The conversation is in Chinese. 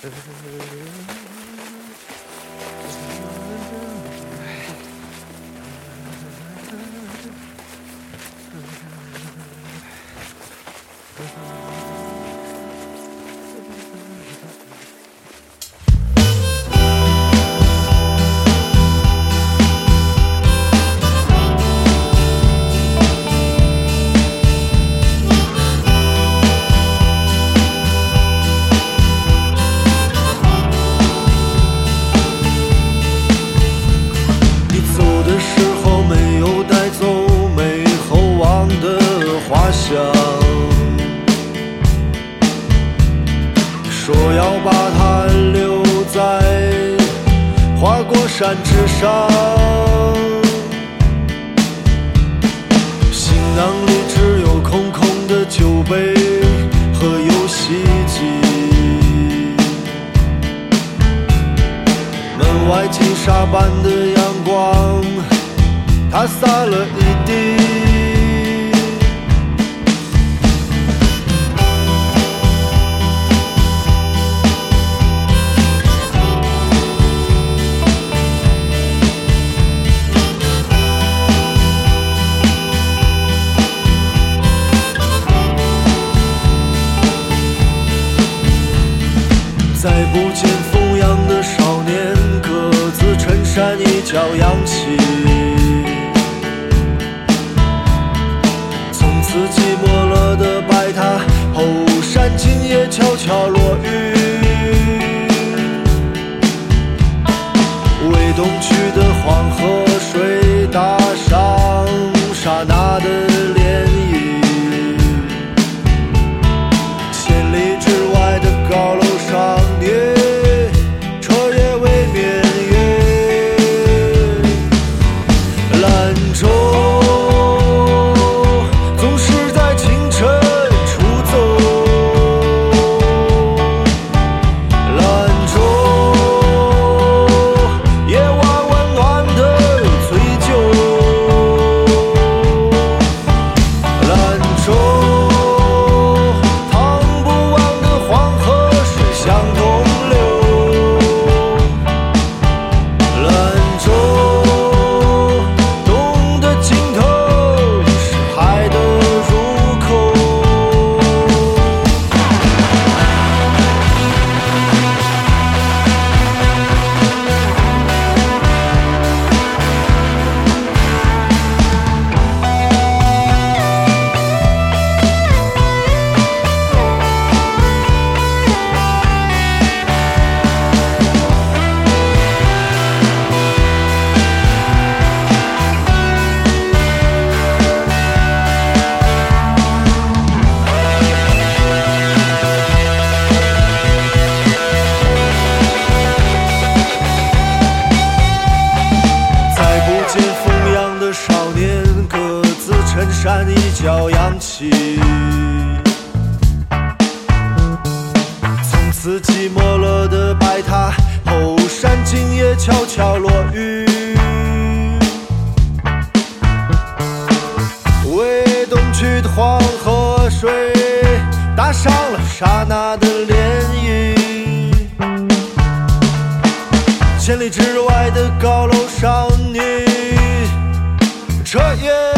说要把它留在花果山之上，行囊里只有空空的酒杯和游戏机，门外金沙般的阳光，它洒了一地。再不见疯样的少年，格子衬衫一角扬起，从此寂寞了的摆榻，后山今夜悄悄落雨，未东去的黄河水打上刹那的涟漪，千里之外的高楼上车也未眠月，兰州总是在清晨出走，兰州夜晚温暖的醉酒，兰州淌不完的黄河水向东流，衬衫一角扬起，从此寂寞了的摆榻，后山今夜悄悄落雨，未东去的黄河水打上了刹那的涟漪，千里之外的高楼上，你彻夜